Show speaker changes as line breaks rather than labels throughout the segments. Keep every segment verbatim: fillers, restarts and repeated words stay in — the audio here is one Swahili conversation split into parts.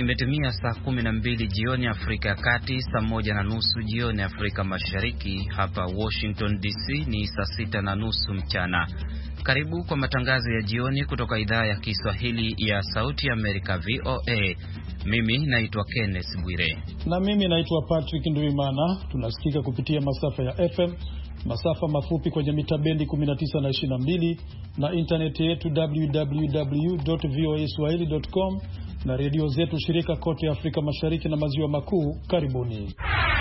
Imetimia saa kumi na mbili jioni Afrika ya Kati, saa moja na nusu jioni Afrika Mashariki. Hapa Washington D C ni saa sita na nusu mchana. Karibu kwa matangazo ya jioni kutoka idhaa ya Kiswahili ya Sauti ya Amerika V O A. Mimi naitwa Kenneth Bwire.
Na mimi naitwa Patrick Nduimana. Tunasikika kupitia masafa ya F M, masafa mafupi kwenye mita bendi kumi na tisa na ishirini na mbili na internet yetu w w w dot voa swahili dot com na redio zetu shirika kote Afrika Mashariki na Maziwa Makuu. Karibuni.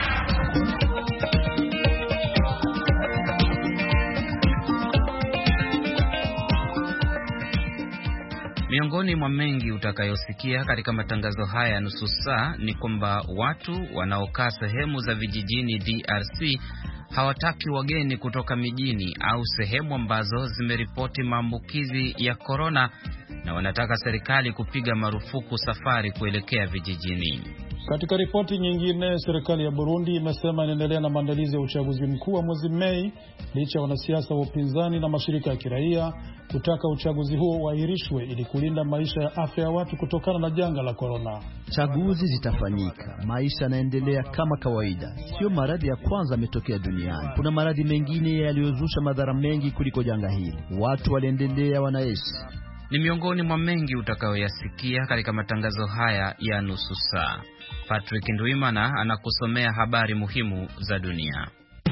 Miongoni mwa mengi utakayosikia katika matangazo haya ya nusu saa ni kwamba watu wanaokaa sehemu za vijijini D R C hawataki wageni kutoka mijini au sehemu ambazo zimeripoti maambukizi ya korona, na wanataka serikali kupiga marufuku safari kuelekea vijijini.
Katika ripoti nyingine, serikali ya Burundi imesema inaendelea na maandalizi ya uchaguzi mkuu wa mwezi Mei licha wanasiasa wa upinzani na mashirika ya kiraia kutaka uchaguzi huo uahirishwe ili kulinda maisha ya afya ya watu kutokana na janga la korona.
Chaguzi zitafanyika, maisha yanaendelea kama kawaida. Sio maradhi ya kwanza yametokea duniani. Kuna maradhi mengine yaliyozusha madhara mengi kuliko janga hili. Watu waliendelea wanaishi.
Ni miongoni mwa mengi utakayoyasikia katika matangazo haya ya nusu saa. Patrick Nduimana anakusomea habari muhimu za dunia.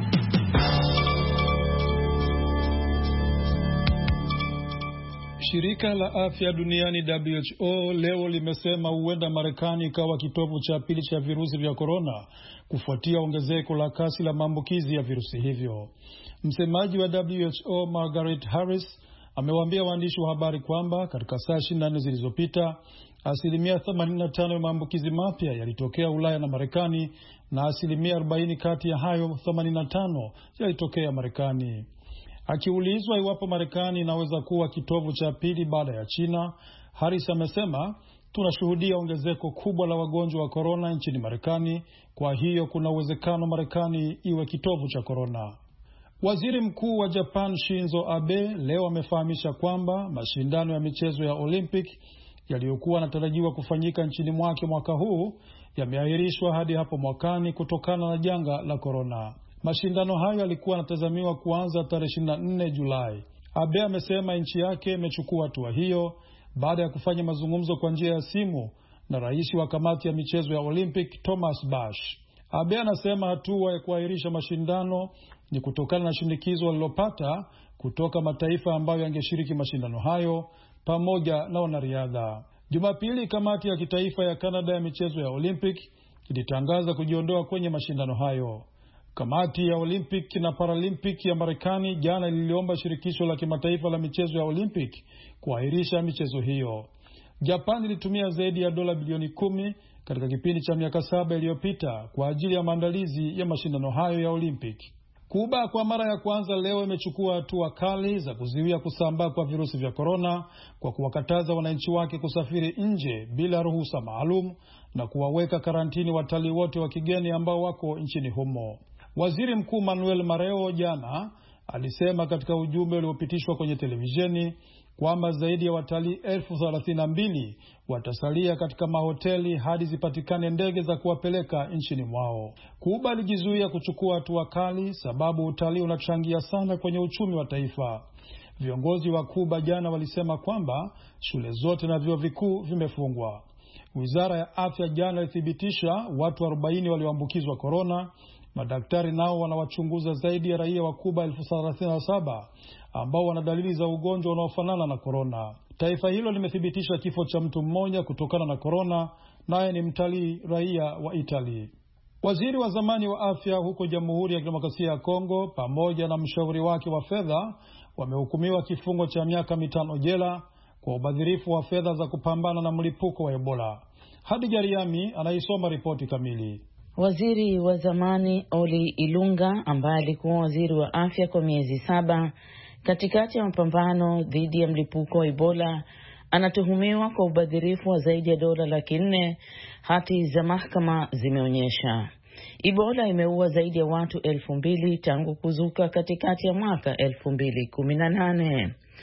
Shirika la Afya Duniani W H O leo limesema huenda Marekani ikawa kitovu cha pili cha virusi vya korona kufuatia ongezeko la kasi la maambukizi ya virusi hivyo. Msemaji wa W H O Margaret Harris amewaambia waandishi wa habari kwamba katika saa ishirini na nne zilizopita asilimia themanini na tano ya maambukizi mapya yalitokea Ulaya na Marekani, na asilimia arobaini kati ya hayo themanini na tano yalitokea Marekani. Akiulizwa iwapo Marekani inaweza kuwa kitovu cha pili baada ya China, Harris amesema, tunashuhudia ongezeko kubwa la wagonjwa wa korona nchini Marekani, kwa hiyo kuna uwezekano Marekani iwe kitovu cha korona. Waziri Mkuu wa Japan Shinzo Abe leo amefahamisha kwamba mashindano ya michezo ya Olympic yaliyokuwa yanatarajiwa kufanyika nchini mwake mwaka huu yameahirishwa hadi hapo mwakani kutokana na janga la korona. Mashindano hayo yalikuwa yanatazamiwa kuanza tarehe ishirini na nne Julai. Abe amesema nchi yake imechukua hatua hiyo baada ya kufanya mazungumzo kwa njia ya simu na rais wa kamati ya michezo ya Olympic Thomas Bach. Abe anasema hatua ya kuahirisha mashindano ni kutokana na shinikizo walilopata kutoka mataifa ambayo yangeshiriki mashindano hayo pamoja na wanariadha. Jumapili, kamati ya kitaifa ya Canada ya michezo ya Olympic ilitangaza kujiondoa kwenye mashindano hayo. Kamati ya Olympic na Paralympic ya Marekani jana liliomba shirikisho la kimataifa la michezo ya Olympic kuahirisha michezo hiyo. Japan ilitumia zaidi ya dola bilioni kumi katika kipindi cha miaka saba iliyopita kwa ajili ya maandalizi ya mashindano hayo ya Olympic. Kuba kwa mara ya kwanza leo imechukua hatua kali za kuzuia kusambaa kwa virusi vya korona kwa kuwakataza wananchi wake kusafiri nje bila ruhusa maalum na kuwaweka karantini watalii wote wa kigeni ambao wako nchini humo. Waziri Mkuu Manuel Mareo jana alisema katika ujumbe uliopitishwa kwenye televisheni kwamba zaidi ya watalii elfu thelathini na mbili watasalia katika mahoteli hadi zipatikane ndege za kuwapeleka nchini mwao. Kuba alijizuia kuchukua hatua kali sababu utalii unachangia sana kwenye uchumi wa taifa. Viongozi wa Kuba jana walisema kwamba shule zote na vyuo vikuu vimefungwa. Wizara ya Afya jana ilithibitisha watu arobaini walioambukizwa korona. Madaktari nao wanawachunguza zaidi ya raia wa Kuba elfu thelathini na saba ambao wana dalili za ugonjwa unaofanana na korona. Taifa hilo limethibitisha kifo cha mtu mmoja kutokana na korona, naye ni mtalii raia wa Italy. Waziri wa zamani wa afya huko Jamhuri ya Kidemokrasia ya Kongo pamoja na mshauri wake wa fedha wamehukumiwa kifungo cha miaka mitano jela kwa ubadhirifu wa fedha za kupambana na mlipuko wa Ebola. Hadi Jariami anaisoma ripoti kamili.
Waziri wa zamani Oli Ilunga ambaye alikuwa waziri wa afya kwa miezi saba katikati ya mapambano dhidi ya mlipuko wa Ebola anatuhumiwa kwa ubadhirifu wa zaidi ya dola laki nne, hati za mahakama zimeonyesha. Ebola imeua zaidi ya watu elfu mbili tangu kuzuka katikati ya mwaka elfu mbili kumi na nane.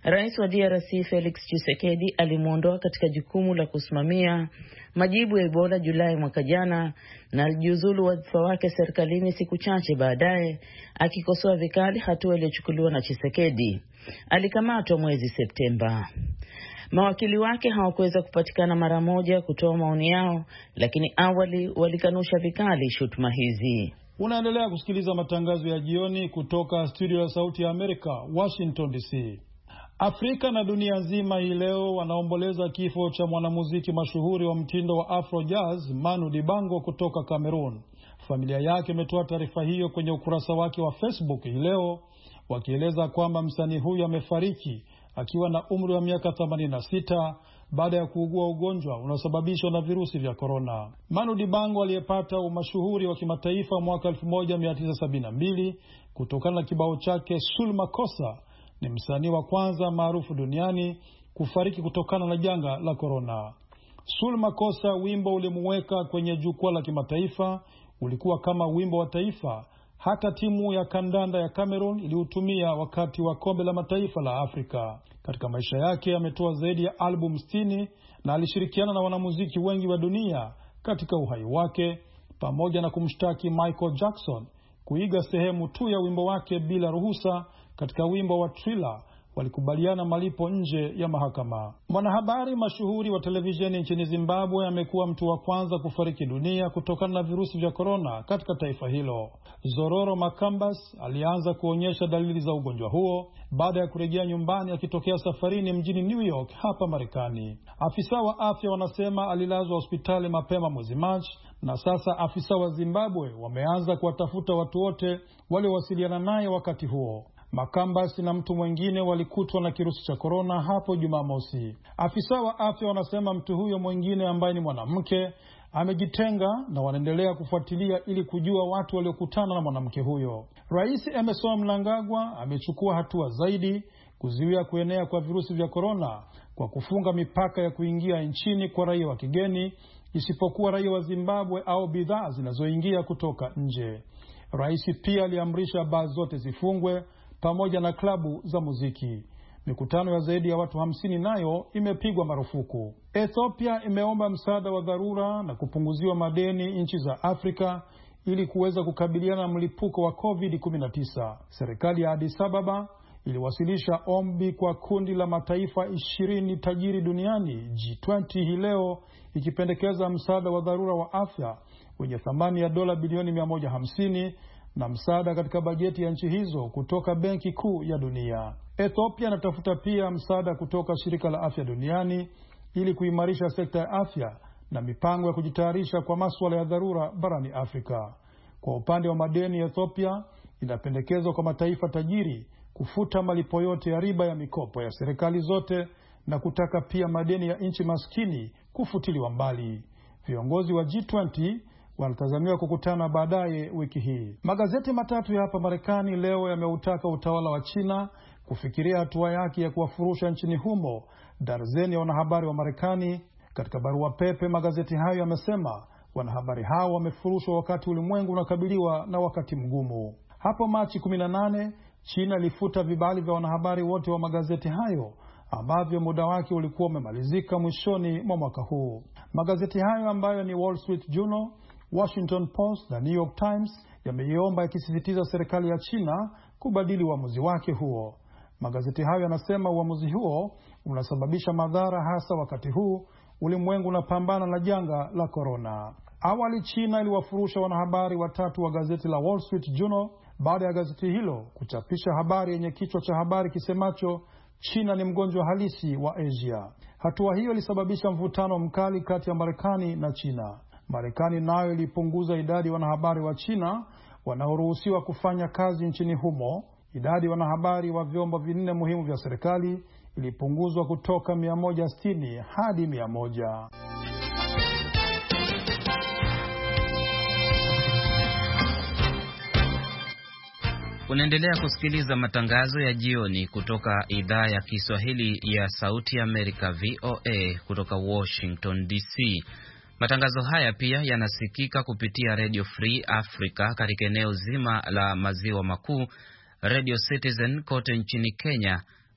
Rais wa D R C Felix Tshisekedi alimuondoa katika jukumu la kusimamia majibu ya Ebola Julai mwaka jana na alijiuzulu wadhifa wake serikalini siku chache baadaye, akikosoa vikali hatua iliyochukuliwa na Tshisekedi. Alikamatwa mwezi Septemba. Mawakili wake hawakuweza kupatikana mara moja kutoa maoni yao, lakini awali walikanusha vikali shutuma hizi.
Unaendelea kusikiliza matangazo ya jioni kutoka studio ya Sauti ya Amerika, Washington D C. Afrika na dunia nzima hii leo wanaomboleza kifo cha mwanamuziki mashuhuri wa mtindo wa Afro Jazz Manu Dibango kutoka Cameroon. Familia yake imetoa taarifa hiyo kwenye ukurasa wake wa Facebook hii leo, wakieleza kwamba msanii huyu amefariki akiwa na umri wa miaka themanini na sita baada ya kuugua ugonjwa unaosababishwa na virusi vya korona. Manu Dibango aliyepata umashuhuri wa kimataifa mwaka elfu moja mia tisa sabini na mbili kutokana na kibao chake Sul Makossa, ni msanii wa kwanza maarufu duniani kufariki kutokana na janga la korona. Sul Makossa, wimbo ulimuweka kwenye jukwaa la kimataifa, ulikuwa kama wimbo wa taifa. Hata timu ya kandanda ya Cameroon iliutumia wakati wa kombe la mataifa la Afrika. Katika maisha yake ametoa zaidi ya album sitini na alishirikiana na wanamuziki wengi wa dunia katika uhai wake, pamoja na kumshtaki Michael Jackson kuiga sehemu tu ya wimbo wake bila ruhusa. Katika wimbo wa Thriller walikubaliana malipo nje ya mahakama. Mwanahabari mashuhuri wa televisheni nchini Zimbabwe amekuwa mtu wa kwanza kufariki dunia kutokana na virusi vya korona katika taifa hilo. Zororo Makambas alianza kuonyesha dalili za ugonjwa huo baada ya kurejea nyumbani akitokea safarini mjini New York hapa Marekani. Afisa wa afya wanasema alilazwa hospitali mapema mwezi Machi, na sasa afisa wa Zimbabwe wameanza kuwatafuta watu wote waliowasiliana naye wakati huo. Makambas na mtu mwingine walikutwa na kirusi cha korona hapo Jumamosi. Afisa wa afya wanasema mtu huyo mwingine ambaye ni mwanamke amejitenga na wanaendelea kufuatilia ili kujua watu waliokutana na mwanamke huyo. Rais Emmerson Mnangagwa amechukua hatua zaidi kuzuia kuenea kwa virusi vya korona kwa kufunga mipaka ya kuingia nchini kwa raia wa kigeni, isipokuwa raia wa Zimbabwe au bidhaa zinazoingia kutoka nje. Rais pia aliamrisha baa zote zifungwe pamoja na klabu za muziki. Mikutano ya zaidi ya watu hamsini nayo imepigwa marufuku. Ethiopia imeomba msaada wa dharura na kupunguziwa madeni nchi za Afrika ili kuweza kukabiliana na mlipuko wa covid kumi na tisa. Serikali ya Addis Ababa iliwasilisha ombi kwa kundi la mataifa ishirini tajiri duniani G ishirini hii leo, ikipendekeza msaada wa dharura wa afya wenye thamani ya dola bilioni mia moja hamsini na msaada katika bajeti ya nchi hizo kutoka Benki Kuu ya Dunia. Ethiopia inatafuta pia msaada kutoka Shirika la Afya Duniani ili kuimarisha sekta ya afya na mipango ya kujitayarisha kwa masuala ya dharura barani Afrika. Kwa upande wa madeni, Ethiopia inapendekezwa kwa mataifa tajiri kufuta malipo yote ya riba ya mikopo ya serikali zote na kutaka pia madeni ya nchi maskini kufutiliwa mbali. Viongozi wa G ishirini wanatazamiwa kukutana baadaye wiki hii. Magazeti matatu ya hapa Marekani leo yameutaka utawala wa China kufikiria hatua yake ya kuwafurusha nchini humo darzeni ya wanahabari wa Marekani. Katika barua pepe, magazeti hayo yamesema wanahabari hao wamefurushwa wakati ulimwengu unakabiliwa na wakati mgumu. Hapo Machi kumi na nane, China ilifuta vibali vya wanahabari wote wa magazeti hayo ambavyo muda wake ulikuwa umemalizika mwishoni mwa mwaka huu. Magazeti hayo ambayo ni Wall Street Journal, Washington Post na New York Times yameiomba yakisisitiza serikali ya China kubadili uamuzi wake huo. Magazeti hayo yanasema uamuzi huo unasababisha madhara, hasa wakati huu ulimwengu unapambana na janga la korona. Awali China iliwafurusha wanahabari watatu wa gazeti la Wall Street Journal baada ya gazeti hilo kuchapisha habari yenye kichwa cha habari kisemacho China ni mgonjwa halisi wa Asia. Hatua hiyo ilisababisha mvutano mkali kati ya Marekani na China. Marekani nayo ilipunguza idadi ya wanahabari wa China wanaoruhusiwa kufanya kazi nchini humo. Idadi ya wanahabari wa vyombo vinne muhimu vya serikali ilipunguzwa kutoka mia moja sitini hadi mia moja.
Unaendelea kusikiliza matangazo ya jioni kutoka idhaa ya Kiswahili ya Sauti ya Amerika V O A kutoka Washington D C. Matangazo haya pia yanasikika kupitia Radio Free Africa katika eneo zima la maziwa makuu, Radio Citizen kote nchini Kenya,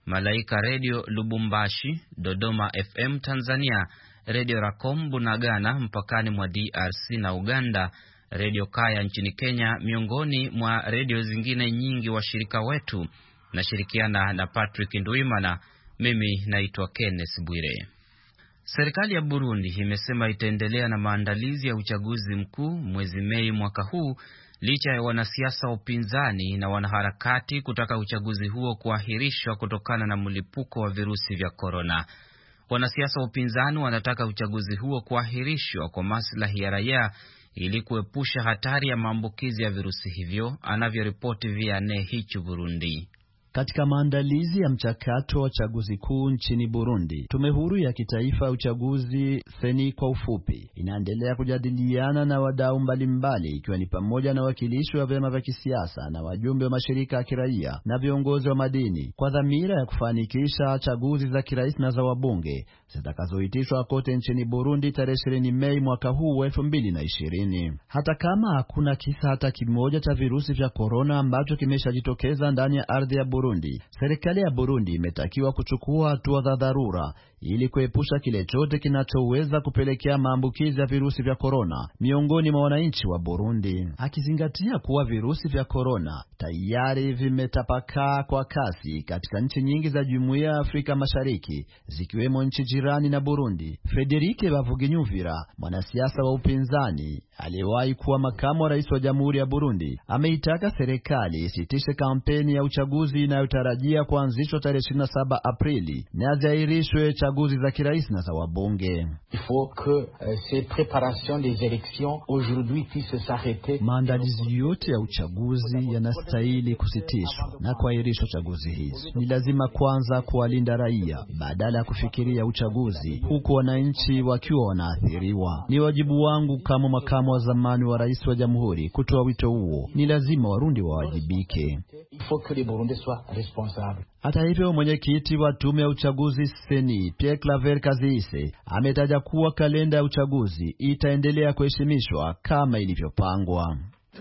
Malaika Radio Lubumbashi, Dodoma F M Tanzania, Radio Racom Bunagana mpakani mwa D R C na Uganda, Radio Kaya nchini Kenya, miongoni mwa radio zingine nyingi washirika wetu. Nashirikiana na Patrick Nduimana. Mimi naitwa Kenneth Bwire. Serikali ya Burundi imesema itaendelea na maandalizi ya uchaguzi mkuu mwezi Mei mwaka huu, licha ya wanasiasa wa upinzani na wanaharakati kutaka uchaguzi huo kuahirishwa kutokana na mlipuko wa virusi vya korona. Wanasiasa wa upinzani wanataka uchaguzi huo kuahirishwa kwa maslahi ya raia ili kuepusha hatari ya maambukizi ya virusi hivyo, anavyoripoti Vianney Hichu Burundi.
Katika maandalizi ya mchakato wa chaguzi kuu nchini Burundi, tume huru ya kitaifa ya uchaguzi Seni kwa ufupi inaendelea kujadiliana na wadau mbalimbali, ikiwa ni pamoja na wakilishi wa vyama vya kisiasa na wajumbe wa mashirika ya kiraia na viongozi wa madini, kwa dhamira ya kufanikisha chaguzi za kirais na za wabunge zitakazoitishwa kote nchini Burundi tarehe ishirini Mei mwaka huu elfu mbili na ishirini. Hata kama hakuna kisa hata kimoja cha virusi vya korona ambacho kimeshajitokeza ndani ya ardhi ya Burundi, serikali ya Burundi imetakiwa kuchukua hatua za dharura ili kuepusha kile chote kinachoweza kupelekea maambukizi ya virusi vya korona miongoni mwa wananchi wa Burundi. Akizingatia kuwa virusi vya korona tayari vimetapakaa kwa kasi katika nchi nyingi za Jumuiya ya Afrika Mashariki, zikiwemo nchi jirani na Burundi, Frederike Bavuginyumvira, mwanasiasa wa upinzani aliyewahi kuwa makamu wa rais wa Jamhuri ya Burundi, ameitaka serikali isitishe kampeni ya uchaguzi inayotarajia kuanzishwa tarehe ishirini na saba Aprili na ziahirishwe chaguzi za kirais na za wabunge.
Il faut que euh, ces préparations des élections aujourd'hui puissent s'arrêter.
Maandalizi yote ya uchaguzi yanastahili kusitishwa na kuahirishwa chaguzi hizi. Ni lazima kwanza kuwalinda raia badala ya kufikiria uchaguzi huku wananchi wakiwa wanaathiriwa. Ni wajibu wangu kama makamu wa zamani wa rais wa Jamhuri kutoa wito huo. Ni lazima Warundi wawajibike.
Il faut que les Burundais soient responsables.
Hata hivyo, mwenyekiti wa tume ya uchaguzi Seni, Pierre Claver Kazise, ametaja kuwa kalenda ya uchaguzi itaendelea kuheshimishwa kama ilivyopangwa.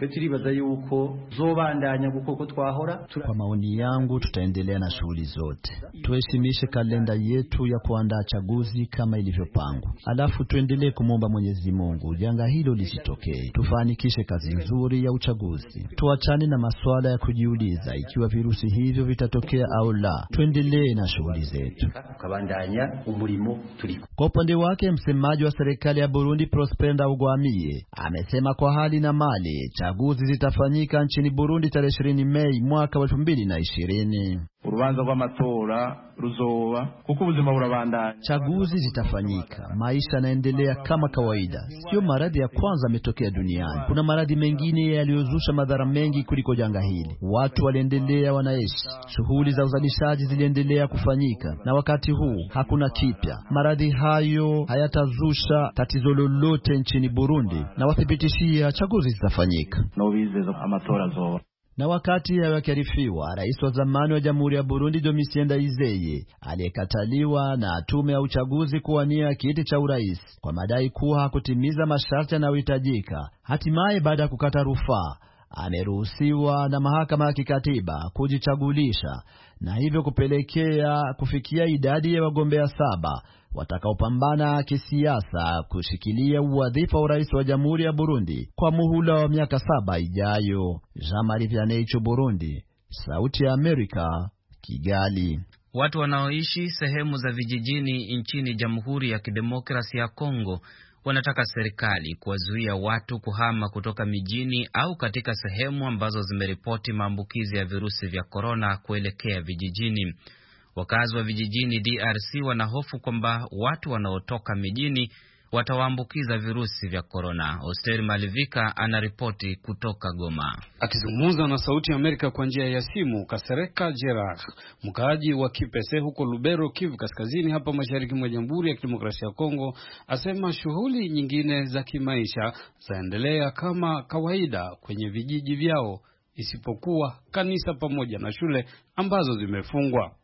Kwa maoni yangu, tutaendelea na shughuli zote. Tuheshimishe kalenda yetu ya kuandaa chaguzi kama ilivyopangwa. Alafu tuendelee kumwomba Mwenyezi Mungu janga hilo lisitokee. Tufanikishe kazi nzuri ya uchaguzi. Tuachane na masuala ya kujiuliza ikiwa virusi hivyo vitatokea au la. Tuendelee na shughuli zetu. Kwa upande wake, msemaji wa serikali ya Burundi Prosper Ndawugwamiye amesema kwa hali na mali chaguzi zitafanyika nchini Burundi tarehe ishirini Mei mwaka wa elfu mbili na ishirini.
Urubanza rw'amatora ruzoba kuko ubuzima burabandanya.
Chaguzi zitafanyika, maisha yanaendelea kama kawaida. Sio maradhi ya kwanza yametokea duniani. Kuna maradhi mengine yaliyozusha madhara mengi kuliko janga hili. Watu waliendelea wanaishi, shughuli za uzalishaji ziliendelea kufanyika, na wakati huu hakuna kipya. Maradhi hayo hayatazusha tatizo lolote nchini Burundi, na wathibitishia chaguzi zitafanyika.
No bizeza amatora zo.
Na wakati hayo yakiarifiwa, rais wa zamani wa Jamhuri ya Burundi Domitien Ndayizeye aliyekataliwa na tume ya uchaguzi kuwania kiti cha urais kwa madai kuwa hakutimiza masharti yanayohitajika, hatimaye baada ya kukata rufaa ameruhusiwa na mahakama ya kikatiba kujichagulisha, na hivyo kupelekea kufikia idadi ya wagombea saba watakaopambana kisiasa kushikilia uwadhifa wa urais wa Jamhuri ya Burundi kwa muhula wa miaka saba ijayo. Jean-Marie Vianney, Burundi, Sauti ya Amerika, Kigali.
Watu wanaoishi sehemu za vijijini nchini Jamhuri ya Kidemokrasia ya Kongo wanataka serikali kuwazuia watu kuhama kutoka mijini au katika sehemu ambazo zimeripoti maambukizi ya virusi vya korona kuelekea vijijini. Wakazi wa vijijini D R C wanahofu kwamba watu wanaotoka mijini watawaambukiza virusi vya korona. Osteri Malivika anaripoti kutoka Goma.
Akizungumza na Sauti ya Amerika kwa njia ya simu, Kasereka Gerard, mkaaji wa Kipese huko Lubero, Kivu Kaskazini, hapa mashariki mwa Jamhuri ya Kidemokrasia ya Kongo, asema shughuli nyingine za kimaisha zaendelea kama kawaida kwenye vijiji vyao, isipokuwa kanisa pamoja na shule ambazo zimefungwa.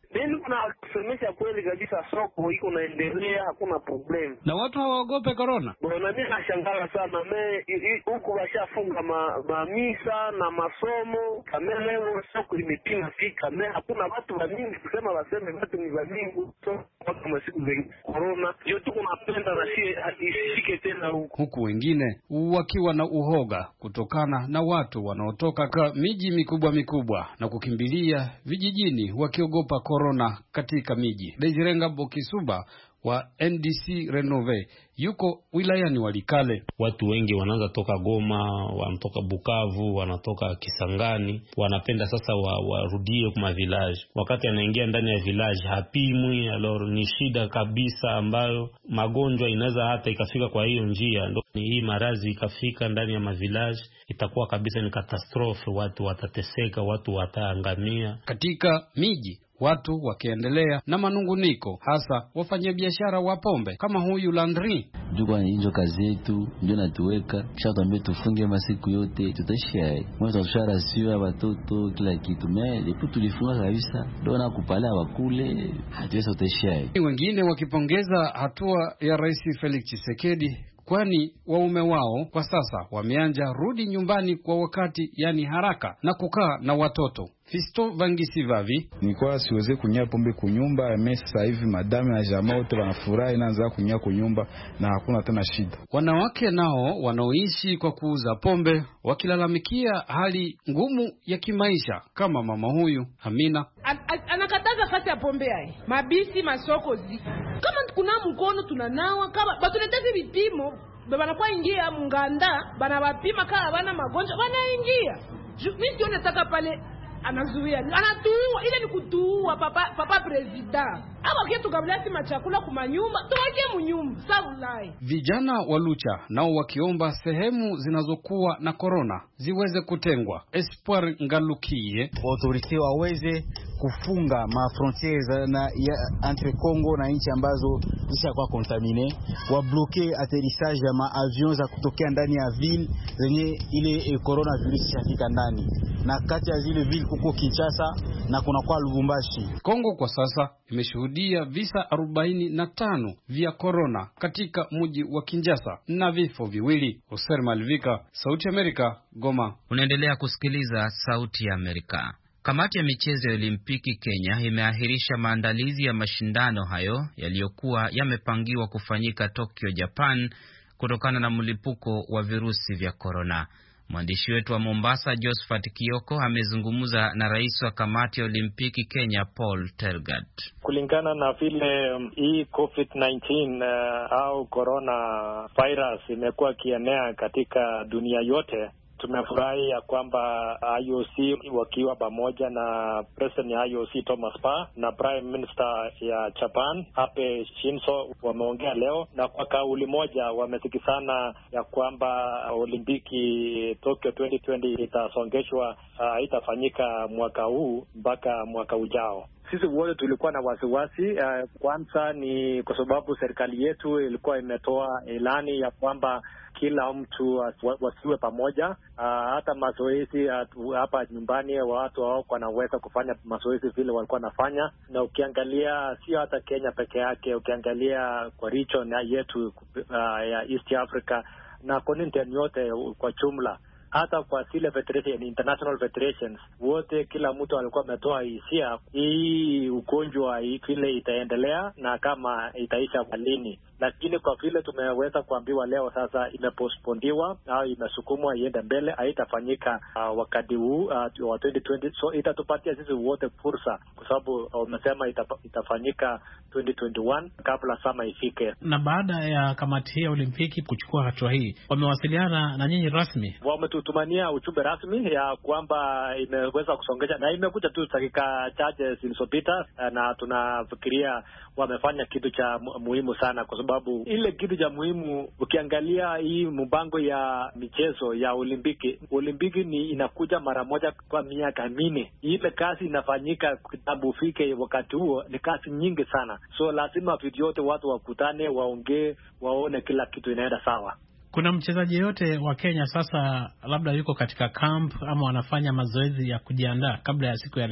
niko na kusemesha kweli kabisa, soko iko naendelea, hakuna problem.
Na watu hawaogope corona?
Bwana, mimi nashangaa sana me huko washafunga ma, ma misa na masomo, kama leo soko limepinga fika, me hakuna watu wengi kusema waseme watu ni wengi, so kama siku za corona ndio tuko napenda na si isishike tena huko.
Huku wengine wakiwa na uhoga kutokana na watu wanaotoka kwa miji mikubwa mikubwa na kukimbilia vijijini wakiogopa corona katika miji. Dejirenga Bokisuba wa N D C Renove yuko wilayani Walikale.
Watu wengi wanaanza toka Goma, wanatoka Bukavu, wanatoka Kisangani, wanapenda sasa warudie wa kwa village. Wakati anaingia ndani ya village hapimwi, alors ni shida kabisa ambayo magonjwa inaweza hata ikafika kwa hiyo njia. Ndio hii maradhi ikafika ndani ya mavillage, itakuwa kabisa ni katastrofe, watu watateseka, watu wataangamia.
Katika miji watu wakiendelea na manunguniko, hasa wafanyabiashara wa pombe kama huyu Landry.
Jukwa hizo kazi yetu ndio natuweka, kisha tuambie tufunge masiku yote, tutashia. Mwanzo tushara sio watoto kila kitu, mimi ndipo tulifunga kabisa, ndio na kupala wakule, hatuweza tutashia.
Wengine wakipongeza hatua ya Rais Felix Tshisekedi, kwani waume wao kwa sasa wameanja rudi nyumbani kwa wakati, yani haraka, na kukaa na watoto. Fisto Vangisivavi:
nilikuwa siweze kunywa pombe kunyumba, mimi sasa hivi madame na jamaa wote wanafurahi naanza kunywa kunyumba na hakuna tena shida.
Wanawake nao wanaoishi kwa kuuza pombe wakilalamikia hali ngumu ya kimaisha, kama mama huyu Amina.
An anakataza fasi ya pombe hai, mabisi masoko zi. Kama kuna mkono tunanawa, kama batuleteze vipimo, baba kwa ingia munganda, bana wapima kama bana magonjwa, bana ingia. Mimi sione nataka pale anazuia, anatuua, ile ni kutuua papa papa president. Hapo kitu kabla si machakula kuma nyumba, tuwaje mnyumba, sabulai.
Vijana wa Lucha nao wakiomba sehemu zinazokuwa na corona ziweze kutengwa. Espoir Ngalukie:
autorite waweze kufunga ma frontières na ya entre Congo na nchi ambazo kisha kwa contamine, wa bloquer atterrissage ya ma avions za kutokea ndani ya ville zenye ile e, coronavirus shafika ndani, na kati ya zile ville kuko Kinshasa na kuna kwa Lubumbashi.
Kongo kwa sasa imeshuhudia visa arobaini na tano vya corona katika mji wa Kinshasa na vifo viwili. Oser Malvika, Sauti Amerika, Goma.
Unaendelea kusikiliza Sauti ya Amerika. Kamati ya michezo ya Olimpiki Kenya imeahirisha maandalizi ya mashindano hayo yaliyokuwa yamepangiwa kufanyika Tokyo, Japan, kutokana na mlipuko wa virusi vya corona. Mwandishi wetu wa Mombasa Josephat Kioko amezungumza na rais wa kamati ya Olimpiki Kenya Paul Tergat.
Kulingana na vile um, hii COVID nineteen uh, au corona virus imekuwa kienea katika dunia yote, tumefurahi ya kwamba I O C wakiwa pamoja na President ya I O C Thomas Parr na Prime Minister ya Japan Abe Shinzo wameongea leo, na kwa kauli moja wamesikizana ya kwamba Olimpiki Tokyo twenty twenty itasongeshwa, uh, itafanyika mwaka huu mpaka mwaka ujao. Sisi wote tulikuwa na wasiwasi. Uh, kwanza ni kwa sababu serikali yetu ilikuwa imetoa ilani ya kwamba kila mtu wasiwe pamoja. Uh, hata mazoezi uh, hapa nyumbani watu wao wanaweza kufanya mazoezi vile walikuwa nafanya, na ukiangalia sio hata Kenya peke yake, ukiangalia kwa region yetu uh, ya East Africa na continent yote kwa jumla, hata kwa zile federation, international federations, wote kila mtu alikuwa ametoa hisia hii ugonjwa vile itaendelea na kama itaisha lini. Lakini kwa vile tumeweza kuambiwa leo sasa imepostpondiwa au imesukumwa iende mbele, haitafanyika uh, wakati huu uh, wa twenty twenty. So itatupatia sisi wote fursa, kwa sababu wamesema uh, itafanyika twenty twenty-one kabla sama ifike.
Na baada ya kamati ya Olimpiki kuchukua hatua hii, wamewasiliana na nyinyi rasmi?
Wametutumania ujumbe rasmi ya kwamba imeweza kusongesha, na imekuja tu dakika chache zilizopita, na tunafikiria wamefanya kitu cha muhimu sana, kwa sababu ile kitu cha muhimu, ukiangalia hii mpango ya michezo ya Olimpiki, Olimpiki ni inakuja mara moja kwa miaka minne. Ile kazi inafanyika kitabu fike wakati huo ni kazi nyingi sana, so lazima vitu yote watu wakutane, waongee, waone kila kitu inaenda sawa.
Kuna mchezaji yote wa Kenya sasa labda yuko katika camp ama wanafanya mazoezi ya kujiandaa kabla ya siku ya leo?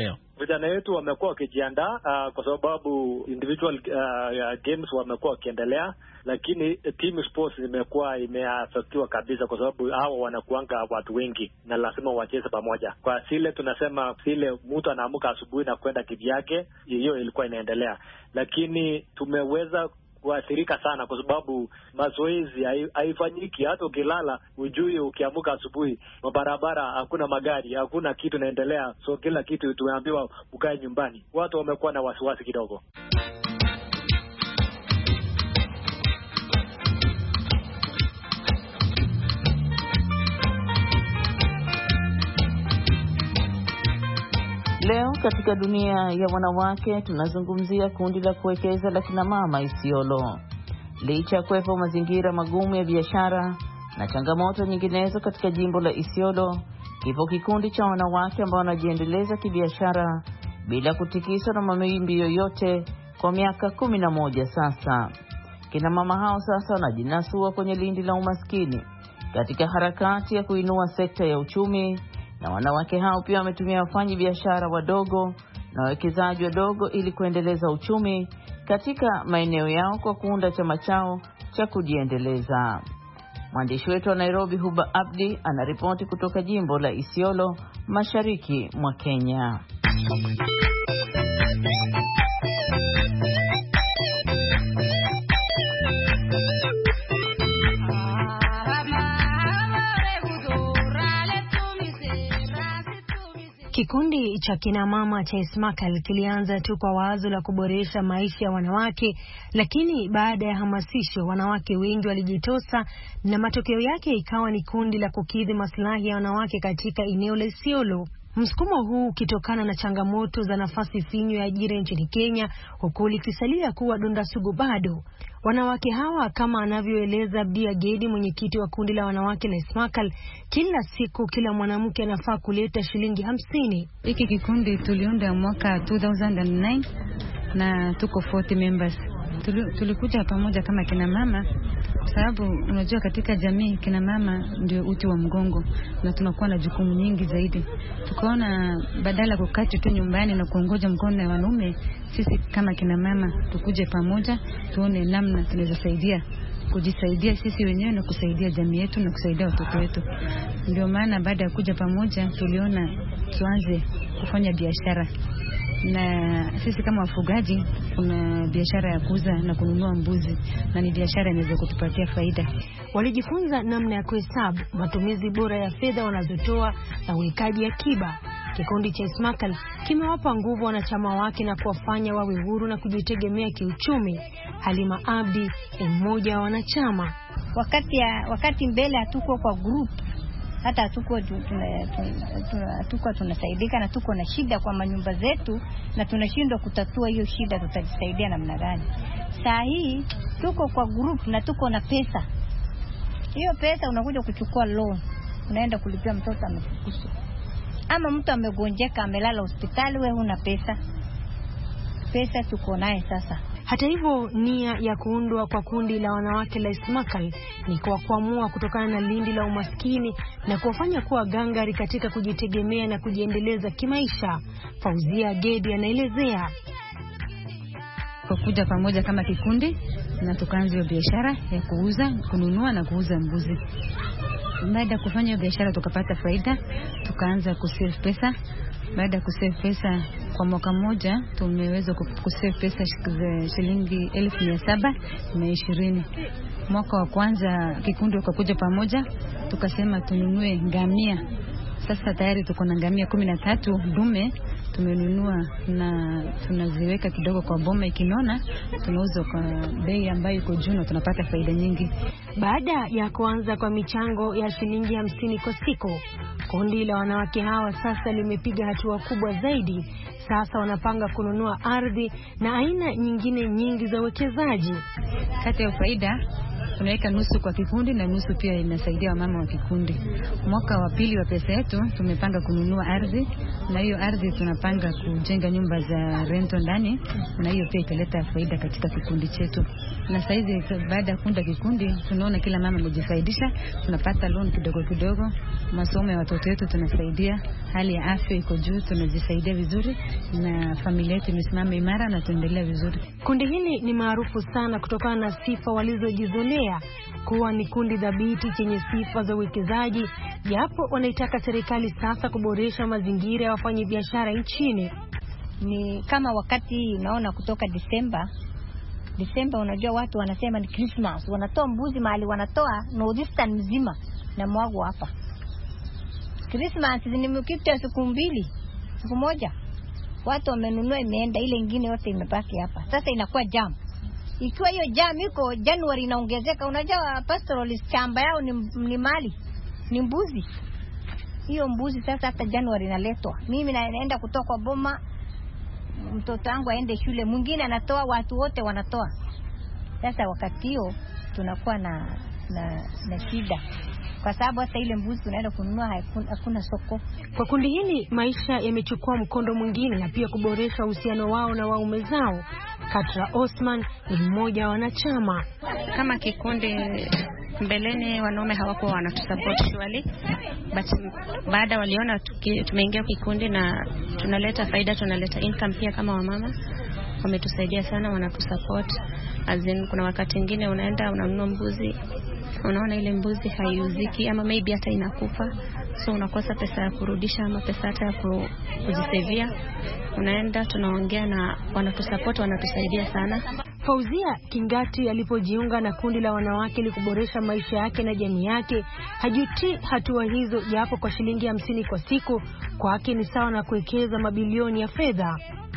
vijana wetu wamekuwa wakijiandaa uh, kwa sababu individual uh, games wamekuwa wakiendelea, lakini team sports imekuwa imeaffectiwa kabisa kwa sababu hao wanakuanga watu wengi na lazima wacheze pamoja. Kwa sile tunasema sile mtu anaamka asubuhi na kwenda kivyake, hiyo ilikuwa inaendelea, lakini tumeweza kuathirika sana kwa sababu mazoezi haifanyiki. Hata ukilala ujui, ukiamka asubuhi mabarabara hakuna magari, hakuna kitu inaendelea, so kila kitu tumeambiwa ukae nyumbani. Watu wamekuwa na wasiwasi kidogo.
Leo katika dunia ya wanawake tunazungumzia kundi la kuwekeza la kina mama Isiolo. Licha ya kuwepo mazingira magumu ya biashara na changamoto nyinginezo katika jimbo la Isiolo, kipo kikundi cha wanawake ambao wanajiendeleza kibiashara bila kutikiswa na mawimbi yoyote kwa miaka kumi na moja sasa. Kina mama hao sasa wanajinasua kwenye lindi la umaskini katika harakati ya kuinua sekta ya uchumi, na wanawake hao pia wametumia wafanyi biashara wadogo na wawekezaji wadogo ili kuendeleza uchumi katika maeneo yao kwa kuunda chama chao cha kujiendeleza. Mwandishi wetu wa Nairobi Huba Abdi anaripoti kutoka jimbo la Isiolo, mashariki mwa Kenya.
Kikundi cha kina mama cha Ismakal kilianza tu kwa wazo la kuboresha maisha ya wanawake, lakini baada ya hamasisho wanawake wengi walijitosa na matokeo yake ikawa ni kundi la kukidhi maslahi ya wanawake katika eneo la Isiolo. Msukumo huu ukitokana na changamoto za nafasi finyu ya ajira nchini Kenya, huku likisalia kuwa donda sugu bado. Wanawake hawa, kama anavyoeleza Abdia Gedi, mwenyekiti wa kundi la wanawake la Ismakal, kila siku kila mwanamke anafaa kuleta shilingi hamsini.
Hiki kikundi tuliunda mwaka two thousand nine na tuko forty members. Tulikuja pamoja kama kina mama kwa sababu unajua katika jamii kina mama ndio uti wa mgongo na tunakuwa na jukumu nyingi zaidi. Tukaona badala kukati tu nyumbani na kuongoja mkono wa wanaume, sisi kama kina mama tukuje pamoja tuone namna tunaweza saidia kujisaidia sisi wenyewe na kusaidia jamii yetu na kusaidia watoto wetu. Ndio maana baada ya kuja pamoja tuliona tuanze kufanya biashara. Na sisi kama wafugaji kuna biashara ya kuuza na kununua mbuzi, na ni biashara inaweza kutupatia faida.
Walijifunza namna ya kuhesabu, matumizi bora ya fedha wanazotoa na uwekaji akiba. Kikundi cha Ismakal kimewapa nguvu wanachama wake na kuwafanya wawe huru na kujitegemea kiuchumi. Halima Abdi ni mmoja wa wanachama.
Wakati ya, wakati mbele hatuko kwa group, hata hatuko hatuko tunasaidika na tuko na shida kwa manyumba zetu na tunashindwa kutatua hiyo shida, tutajisaidia namna gani? Saa hii tuko kwa group na tuko na pesa. Hiyo pesa unakuja kuchukua loan, unaenda kulipia mtoto amefukuzwa, ama mtu amegonjeka amelala hospitali, wewe huna pesa. Pesa tuko naye sasa.
Hata hivyo, nia ya kuundwa kwa kundi la wanawake la Ismakal ni kwa kuamua kutokana na lindi la umaskini na kuwafanya kuwa gangari katika kujitegemea na kujiendeleza kimaisha. Fauzia Gedi anaelezea.
Kwa kuja pamoja kama kikundi na tukaanza biashara ya kuuza, kununua na kuuza mbuzi. Baada ya kufanya biashara tukapata faida, tukaanza kusave pesa. Baada ya kusave pesa kwa mwaka mmoja tumeweza kusave pesa shilingi elfu mia saba na ishirini. Mwaka wa kwanza kikundi ukakuja pamoja tukasema tununue ngamia. Sasa tayari tuko na ngamia kumi na tatu dume tumenunua na tunaziweka kidogo kwa boma, ikinona tunauza kwa bei ambayo iko juu na tunapata faida nyingi.
Baada ya kuanza kwa michango ya shilingi hamsini kwa siku, kundi la wanawake hawa sasa limepiga hatua kubwa zaidi. Sasa wanapanga kununua ardhi na aina nyingine nyingi za uwekezaji.
Kati ya faida tunaweka nusu kwa kikundi na nusu pia inasaidia wamama wa kikundi. Mwaka wa pili wa pesa yetu tumepanga kununua ardhi, na hiyo ardhi tunapanga kujenga nyumba za rento ndani, na hiyo pia italeta faida katika kikundi chetu. Na saizi baada ya kuunda kikundi tunaona kila mama amejifaidisha, tunapata loan kidogo kidogo, masomo ya watoto wetu tunasaidia, hali ya afya iko juu, tunajisaidia vizuri na familia yetu imesimama imara na tuendelea vizuri.
Kundi hili ni maarufu sana kutokana na sifa walizojizolea kuwa ni kundi dhabiti chenye sifa za uwekezaji, japo wanaitaka serikali sasa kuboresha mazingira ya wafanyabiashara nchini.
Ni kama wakati unaona kutoka Disemba Disemba unajua watu wanasema ni Christmas, wanatoa mbuzi mahali wanatoa Northeastern mzima na mwago hapa. Christmas nimekipita siku mbili, siku moja watu wamenunua imeenda, ile nyingine yote imebaki hapa. Sasa inakuwa jam. Ikiwa hiyo jam iko January inaongezeka, unajua pastoralist chamba yao ni, ni mali, ni mbuzi. Hiyo mbuzi sasa hata January inaletwa. Mimi naenda kutoa kwa boma, mtoto wangu aende shule, mwingine anatoa, watu wote wanatoa. Sasa wakati hiyo tunakuwa na na, na shida. Kwa sababu hata ile mbuzi tunaenda kununua hakuna soko.
Kwa kundi hili maisha yamechukua mkondo mwingine na pia kuboresha uhusiano wao na waume zao. Katra Osman ni mmoja wa wanachama.
Kama kikundi mbeleni wanaume hawakuwa wanatusupport surely, but baada waliona tumeingia kikundi na tunaleta faida, tunaleta income pia kama wamama, wametusaidia sana, wanatusupport. As in, kuna wakati mwingine unaenda unanunua mbuzi, unaona ile mbuzi haiuziki ama maybe hata inakufa, so unakosa pesa ya kurudisha ama pesa hata ya kujisevia. Unaenda tunaongea na wanatusupport, wanatusaidia sana.
Fauzia Kingati alipojiunga na kundi la wanawake ili kuboresha maisha yake na jamii yake, hajuti hatua hizo, japo kwa shilingi hamsini kwa siku kwake ni sawa na kuwekeza mabilioni ya fedha.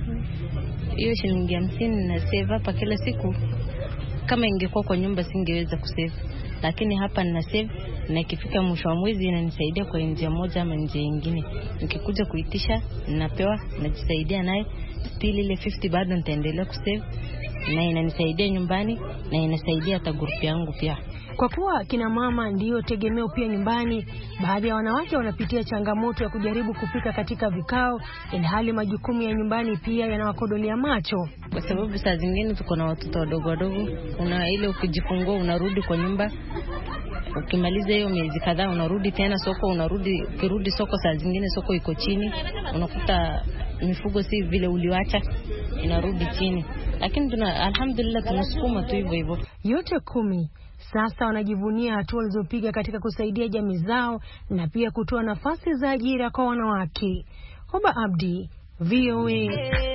Hiyo shilingi hamsini na save hapa kila siku, kama ingekuwa kwa nyumba singeweza kusave, lakini hapa nina save na ikifika mwisho wa mwezi inanisaidia kwa njia moja ama njia nyingine. Nikikuja kuitisha ninapewa, najisaidia naye, still ile hamsini bado nitaendelea kusave na inanisaidia nyumbani na inasaidia hata group yangu pia.
Kwa kuwa kina mama ndio tegemeo pia nyumbani, baadhi ya wanawake wanapitia changamoto ya kujaribu kupika katika vikao, ilhali majukumu ya nyumbani pia yanawakodolea macho.
Kwa sababu saa zingine tuko na watoto wadogo wadogo, una ile ukijifungua unarudi kwa nyumba, ukimaliza hiyo miezi kadhaa unarudi tena soko, unarudi ukirudi soko saa zingine soko iko chini, unakuta mifugo si vile uliwacha, inarudi chini. Lakini tuna alhamdulillah tunasukuma tu hivyo hivyo.
Yote kumi sasa wanajivunia hatua walizopiga katika kusaidia jamii zao na pia kutoa nafasi za ajira kwa wanawake. Hoba Abdi, V O A.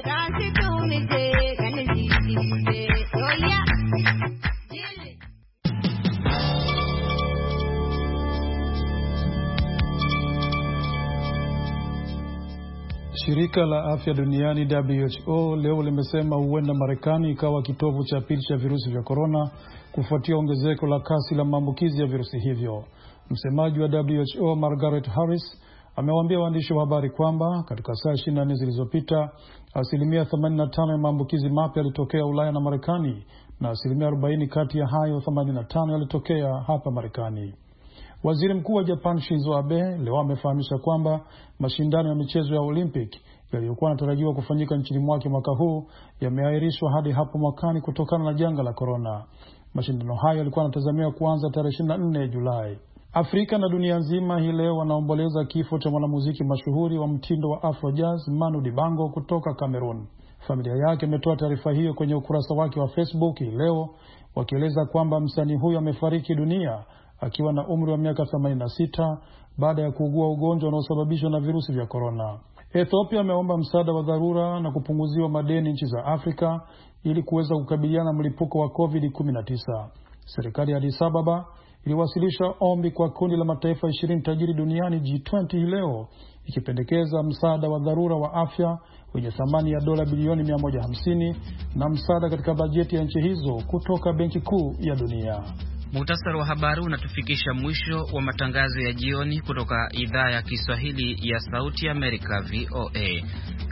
Shirika la Afya Duniani W H O leo limesema huenda Marekani ikawa kitovu cha pili cha virusi vya korona kufuatia ongezeko la kasi la maambukizi ya virusi hivyo. Msemaji wa W H O Margaret Harris amewaambia waandishi wa habari kwamba katika saa ishirini na nne zilizopita asilimia themanini na tano ya maambukizi mapya yalitokea Ulaya na Marekani na asilimia arobaini kati ya hayo themanini na tano yalitokea hapa Marekani. Waziri Mkuu wa Japan Shinzo Abe leo amefahamisha kwamba mashindano ya michezo ya Olympic yaliyokuwa yanatarajiwa kufanyika nchini mwake mwaka huu yameahirishwa hadi hapo mwakani kutokana na janga la corona. Mashindano hayo yalikuwa yanatazamiwa kuanza tarehe ishirini na nne Julai. Afrika na dunia nzima hii leo wanaomboleza kifo cha mwanamuziki mashuhuri wa mtindo wa Afro Jazz Manu Dibango kutoka Cameroon. Familia yake imetoa taarifa hiyo kwenye ukurasa wake wa Facebook hii leo, wakieleza kwamba msanii huyo amefariki dunia akiwa na umri wa miaka themanini na sita baada ya kuugua ugonjwa unaosababishwa na virusi vya corona. Ethiopia ameomba msaada wa dharura na kupunguziwa madeni nchi za Afrika ili kuweza kukabiliana na mlipuko wa COVID kumi na tisa. Serikali ya Addis Ababa iliwasilisha ombi kwa kundi la mataifa ishirini tajiri duniani G twenty hii leo, ikipendekeza msaada wa dharura wa afya wenye thamani ya dola bilioni mia moja hamsini na msaada katika bajeti ya nchi hizo kutoka Benki Kuu ya Dunia.
Muhtasari wa habari unatufikisha mwisho wa matangazo ya jioni kutoka idhaa ya Kiswahili ya Sauti ya Amerika V O A.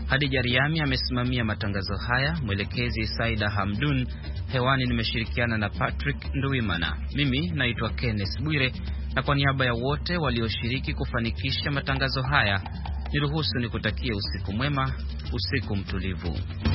Hadija Riami amesimamia matangazo haya, mwelekezi Saida Hamdun. Hewani nimeshirikiana na Patrick Nduwimana. Mimi naitwa Kenneth Bwire, na kwa niaba ya wote walioshiriki kufanikisha matangazo haya, niruhusu nikutakie usiku mwema, usiku mtulivu.